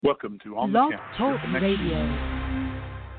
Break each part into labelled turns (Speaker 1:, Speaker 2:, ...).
Speaker 1: Welcome to On the
Speaker 2: Blog
Speaker 1: Couch.
Speaker 2: Talk Radio.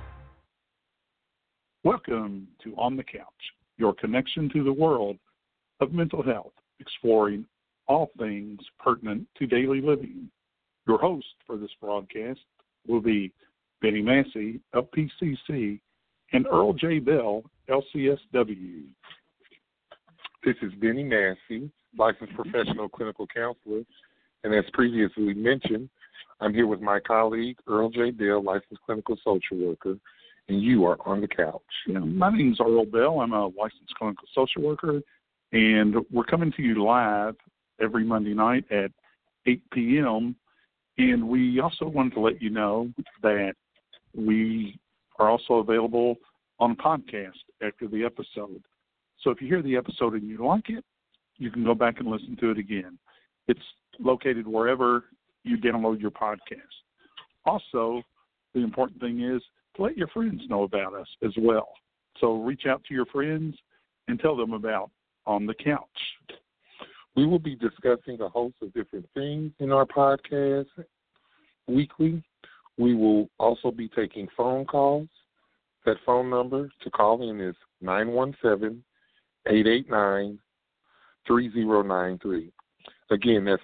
Speaker 1: Welcome to On the Couch, your connection to the world of mental health, exploring all things pertinent to daily living. Your host for this broadcast will be Benny Massey of PCC and Earl J. Bell, LCSW.
Speaker 3: This is Benny Massey, licensed professional clinical counselor, and as previously mentioned, I'm here with my colleague, Earl J. Bell, licensed clinical social worker, and you are on the couch.
Speaker 1: Yeah, my name is Earl Bell. I'm a licensed clinical social worker, and we're coming to you live every Monday night at 8 p.m., and we also wanted to let you know that we are also available on a podcast after the episode. So if you hear the episode and you like it, you can go back and listen to it again. It's located wherever you download your podcast. Also, the important thing is to let your friends know about us as well. So reach out to your friends and tell them about On the Couch.
Speaker 3: We will be discussing a host of different things in our podcast weekly. We will also be taking phone calls. That phone number to call in is 917-889-3093. Again, that's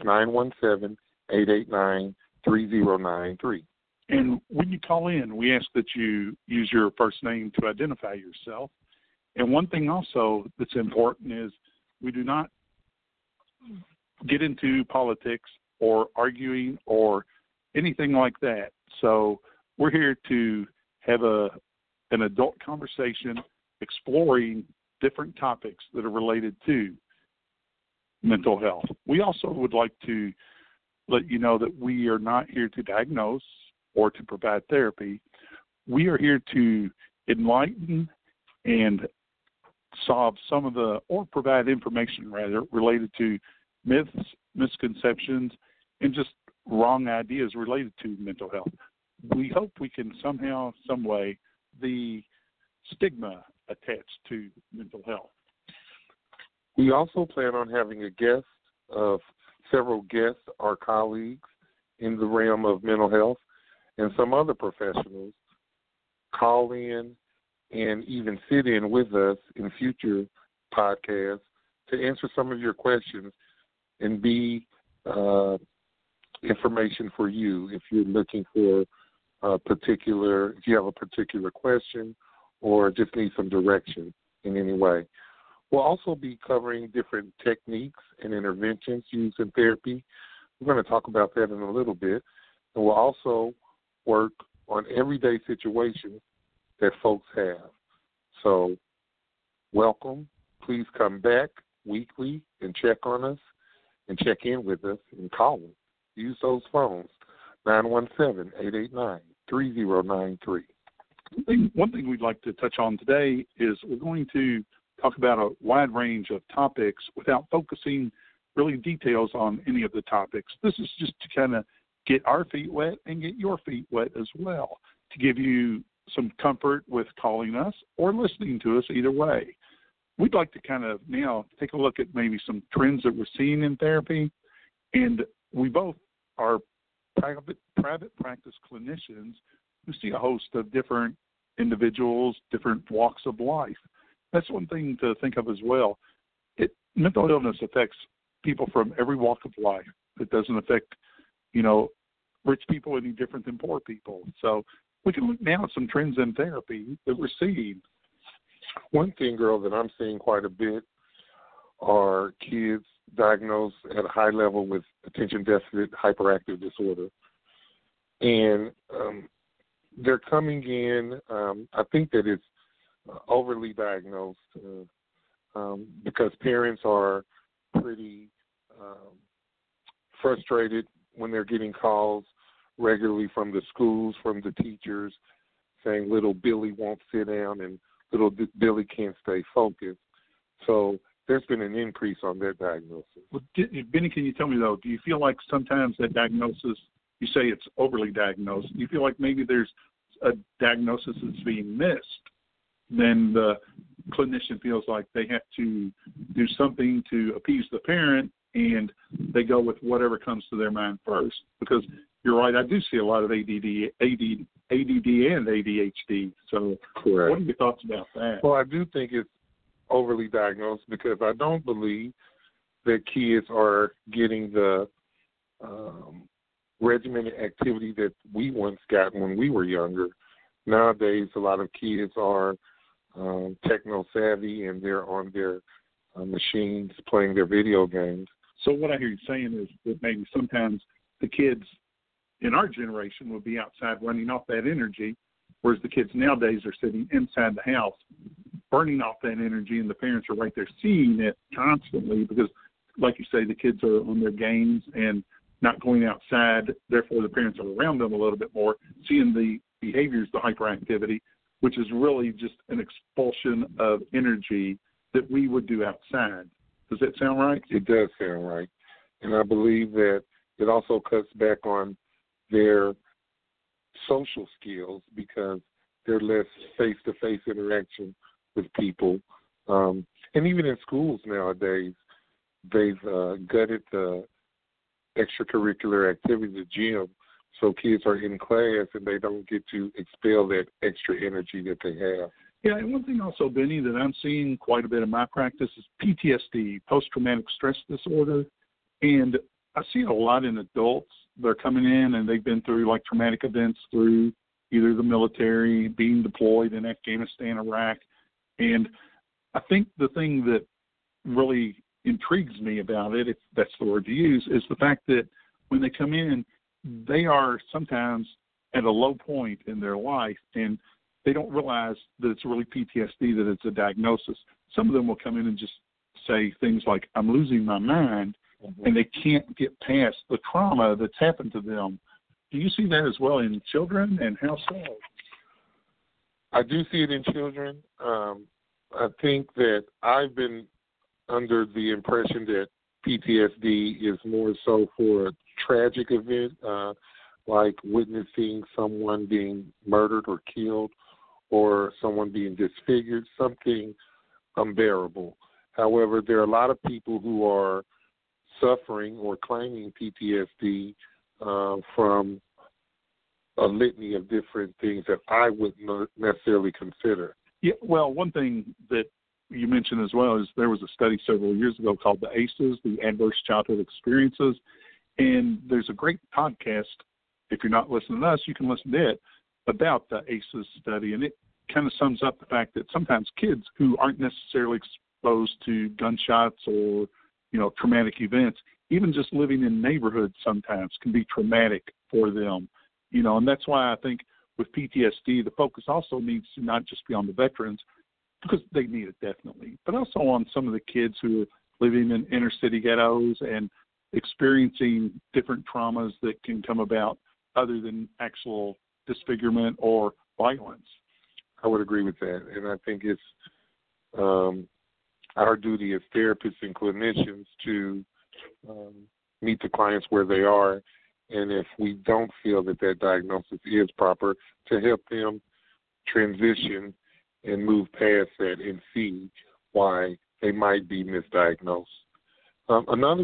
Speaker 3: 917-889-3093.
Speaker 1: And when you call in, we ask that you use your first name to identify yourself. And one thing also that's important is we do not get into politics or arguing or anything like that. So we're here to have an adult conversation exploring different topics that are related to mental health. We also would like to let you know that we are not here to diagnose or to provide therapy. We are here to enlighten and solve some of or provide information rather related to myths, misconceptions, and just wrong ideas related to mental health. We hope we can somehow, some way, the stigma attached to mental health.
Speaker 3: We also plan on having several guests, our colleagues in the realm of mental health, and some other professionals call in and even sit in with us in future podcasts to answer some of your questions and be information for you if you're looking for if you have a particular question or just need some direction in any way. We'll also be covering different techniques and interventions used in therapy. We're going to talk about that in a little bit. And we'll also work on everyday situations that folks have. So welcome. Please come back weekly and check on us and check in with us and call us. Use those phones, 917-889-3093.
Speaker 1: One thing we'd like to touch on today is we're going to talk about a wide range of topics without focusing really details on any of the topics. This is just to kind of get our feet wet and get your feet wet as well, to give you some comfort with calling us or listening to us either way. We'd like to kind of now take a look at maybe some trends that we're seeing in therapy, and we both are private practice clinicians who see a host of different individuals, different walks of life. That's one thing to think of as well. Mental illness affects people from every walk of life. It doesn't affect, rich people any different than poor people. So we can look now at some trends in therapy that we're seeing.
Speaker 3: One thing, girl, that I'm seeing quite a bit are kids diagnosed at a high level with attention deficit hyperactive disorder. And they're coming in, I think that it's overly diagnosed because parents are pretty frustrated when they're getting calls regularly from the schools, from the teachers, saying little Billy won't sit down and little Billy can't stay focused. So there's been an increase on that diagnosis.
Speaker 1: Well, Benny, can you tell me, though, do you feel like sometimes that diagnosis, you say it's overly diagnosed, do you feel like maybe there's a diagnosis that's being missed? Then the clinician feels like they have to do something to appease the parent, and they go with whatever comes to their mind first. Because you're right. I do see a lot of ADD and ADHD. So
Speaker 3: Correct.
Speaker 1: What are your thoughts about that?
Speaker 3: Well, I do think it's overly diagnosed because I don't believe that kids are getting the regimented activity that we once got when we were younger. Nowadays, a lot of kids are techno-savvy and they're on their machines playing their video games.
Speaker 1: So what I hear you saying is that maybe sometimes the kids in our generation would be outside running off that energy, whereas the kids nowadays are sitting inside the house burning off that energy, and the parents are right there seeing it constantly because, like you say, the kids are on their games and not going outside. Therefore, the parents are around them a little bit more, seeing the behaviors, the hyperactivity, which is really just an expulsion of energy that we would do outside. Does that sound right?
Speaker 3: It does sound right. And I believe that it also cuts back on their social skills because they're less face-to-face interaction with people. And even in schools nowadays, they've gutted the extracurricular activity, the gym, so kids are in class and they don't get to expel that extra energy that they have.
Speaker 1: Yeah, and one thing also, Benny, that I'm seeing quite a bit in my practice is PTSD, post-traumatic stress disorder. And I see it a lot in adults. They're coming in and they've been through like traumatic events through either the military, being deployed in Afghanistan, Iraq. And I think the thing that really intrigues me about it, if that's the word to use, is the fact that when they come in, they are sometimes at a low point in their life and they don't realize that it's really PTSD, that it's a diagnosis. Some of them will come in and just say things like, I'm losing my mind, and they can't get past the trauma that's happened to them. Do you see that as well in children, and how so?
Speaker 3: I do see it in children. I think that I've been under the impression that PTSD is more so for a tragic event, like witnessing someone being murdered or killed or someone being disfigured, something unbearable. However, there are a lot of people who are suffering or claiming PTSD from a litany of different things that I wouldn't necessarily consider.
Speaker 1: Yeah, well, one thing that you mentioned as well is there was a study several years ago called the ACEs, the Adverse Childhood Experiences, and there's a great podcast. If you're not listening to us, you can listen to it about the ACEs study, and it kind of sums up the fact that sometimes kids who aren't necessarily exposed to gunshots or, traumatic events, even just living in neighborhoods sometimes can be traumatic for them, and that's why I think with PTSD, the focus also needs to not just be on the veterans, because they need it definitely, but also on some of the kids who are living in inner city ghettos and experiencing different traumas that can come about other than actual disfigurement or violence.
Speaker 3: I would agree with that, and I think it's our duty as therapists and clinicians to meet the clients where they are, and if we don't feel that that diagnosis is proper, to help them transition and move past that and see why they might be misdiagnosed. Another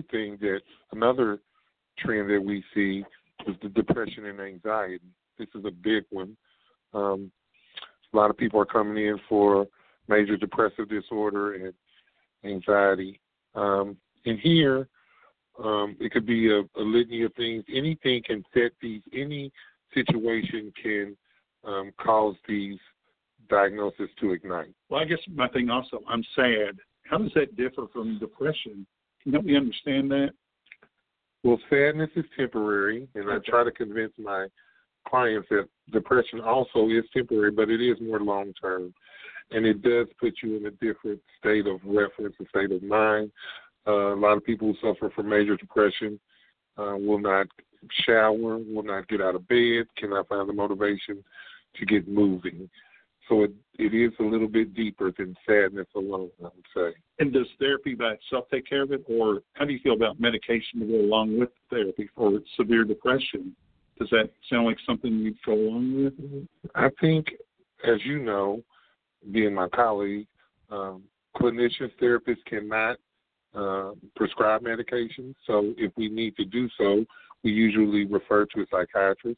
Speaker 3: trend that we see is the depression and anxiety. This is a big one. A lot of people are coming in for major depressive disorder and anxiety. And here, it could be a litany of things. Anything can any situation can cause these diagnosis to ignite.
Speaker 1: Well, I guess my thing also, I'm sad. How does that differ from depression? Can you help me understand that?
Speaker 3: Well, sadness is temporary, and I try to convince my clients that depression also is temporary, but it is more long-term, and it does put you in a different state of reference, a state of mind. A lot of people who suffer from major depression will not shower, will not get out of bed, cannot find the motivation to get moving. So it is a little bit deeper than sadness alone, I would say.
Speaker 1: And does therapy by itself take care of it, or how do you feel about medication to go along with therapy for severe depression? Does that sound like something you'd go along with?
Speaker 3: I think, as you know, being my colleague, clinicians, therapists cannot prescribe medication. So if we need to do so, we usually refer to a psychiatrist.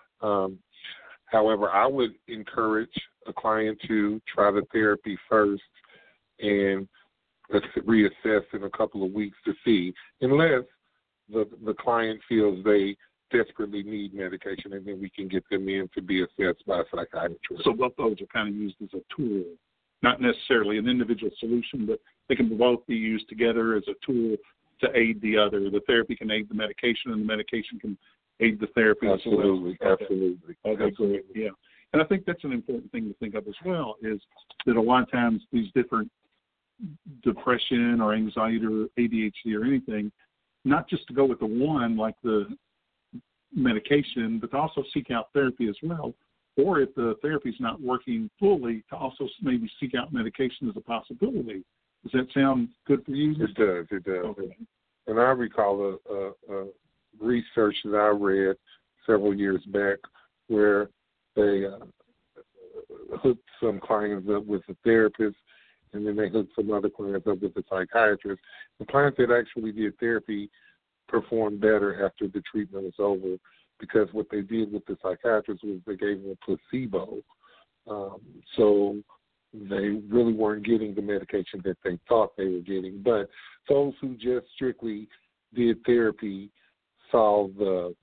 Speaker 3: However, I would encourage a client to try the therapy first and reassess in a couple of weeks to see, unless the client feels they desperately need medication, and then we can get them in to be assessed by a psychiatrist.
Speaker 1: So both those are kind of used as a tool, not necessarily an individual solution, but they can both be used together as a tool to aid the other. The therapy can aid the medication, and the medication can aid the therapy
Speaker 3: Absolutely,
Speaker 1: as well.
Speaker 3: absolutely.
Speaker 1: Okay, great. Yeah. And I think that's an important thing to think of as well, is that a lot of times these different depression or anxiety or ADHD or anything, not just to go with the one like the medication, but to also seek out therapy as well. Or if the therapy is not working fully, to also maybe seek out medication as a possibility. Does that sound good for you?
Speaker 3: It does.
Speaker 1: Okay.
Speaker 3: And I recall a research that I read several years back where they hooked some clients up with a therapist, and then they hooked some other clients up with a psychiatrist. The clients that actually did therapy performed better after the treatment was over, because what they did with the psychiatrist was they gave them a placebo. So they really weren't getting the medication that they thought they were getting. But those who just strictly did therapy saw the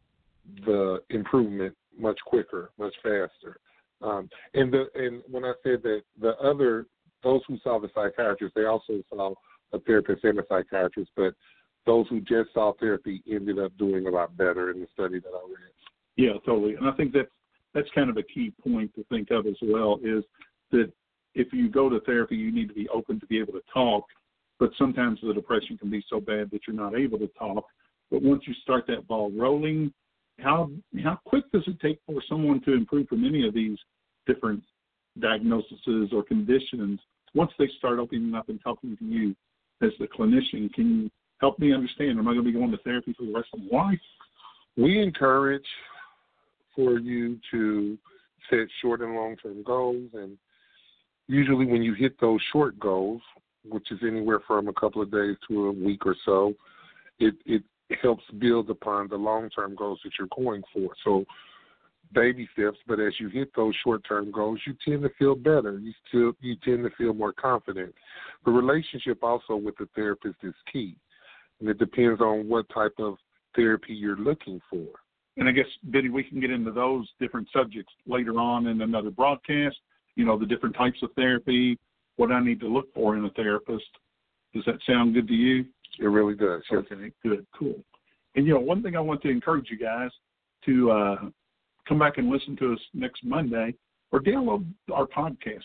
Speaker 3: improvement much quicker, much faster. And when I said that those who saw the psychiatrist, they also saw a therapist and a psychiatrist, but those who just saw therapy ended up doing a lot better in the study that I read.
Speaker 1: Yeah, totally. And I think that's kind of a key point to think of as well, is that if you go to therapy, you need to be open to be able to talk, but sometimes the depression can be so bad that you're not able to talk. But once you start that ball rolling, how quick does it take for someone to improve from any of these different diagnoses or conditions? Once they start opening up and talking to you as the clinician, can you help me understand? Am I going to be going to therapy for the rest of my life?
Speaker 3: We encourage for you to set short and long-term goals, and usually when you hit those short goals, which is anywhere from a couple of days to a week or so, it helps build upon the long-term goals that you're going for. So baby steps, but as you hit those short-term goals, you tend to feel better. You tend to feel more confident. The relationship also with the therapist is key, and it depends on what type of therapy you're looking for.
Speaker 1: And I guess, Biddy, we can get into those different subjects later on in another broadcast, the different types of therapy, what I need to look for in a therapist. Does that sound good to you?
Speaker 3: It really does. Yes.
Speaker 1: Okay, good, cool. And, one thing I want to encourage you guys to come back and listen to us next Monday, or download our podcast.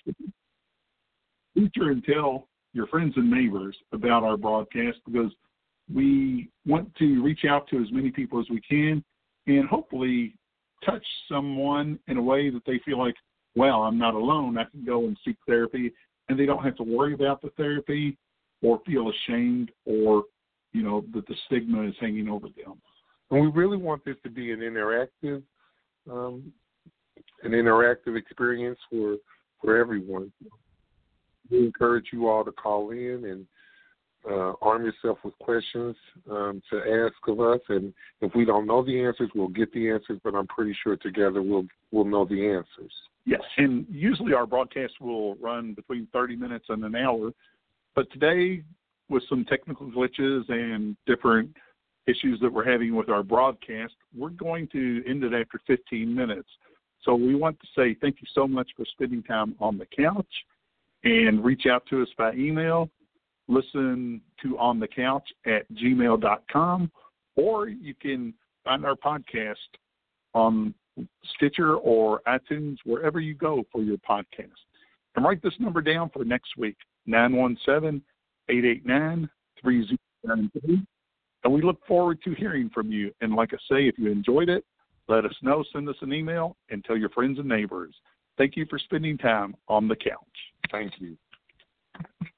Speaker 1: Feature and tell your friends and neighbors about our broadcast, because we want to reach out to as many people as we can and hopefully touch someone in a way that they feel like, wow, I'm not alone. I can go and seek therapy, and they don't have to worry about the therapy or feel ashamed or, that the stigma is hanging over them.
Speaker 3: And we really want this to be an interactive experience for everyone. We encourage you all to call in and arm yourself with questions to ask of us. And if we don't know the answers, we'll get the answers, but I'm pretty sure together we'll know the answers.
Speaker 1: Yes, and usually our broadcast will run between 30 minutes and an hour, but today, with some technical glitches and different issues that we're having with our broadcast, we're going to end it after 15 minutes. So we want to say thank you so much for spending time on the couch, and reach out to us by email. Listen to On the Couch at gmail.com, or you can find our podcast on Stitcher or iTunes, wherever you go for your podcast. And write this number down for next week, 917-889-3093. And we look forward to hearing from you. And like I say, if you enjoyed it, let us know. Send us an email and tell your friends and neighbors. Thank you for spending time on the couch.
Speaker 3: Thank you.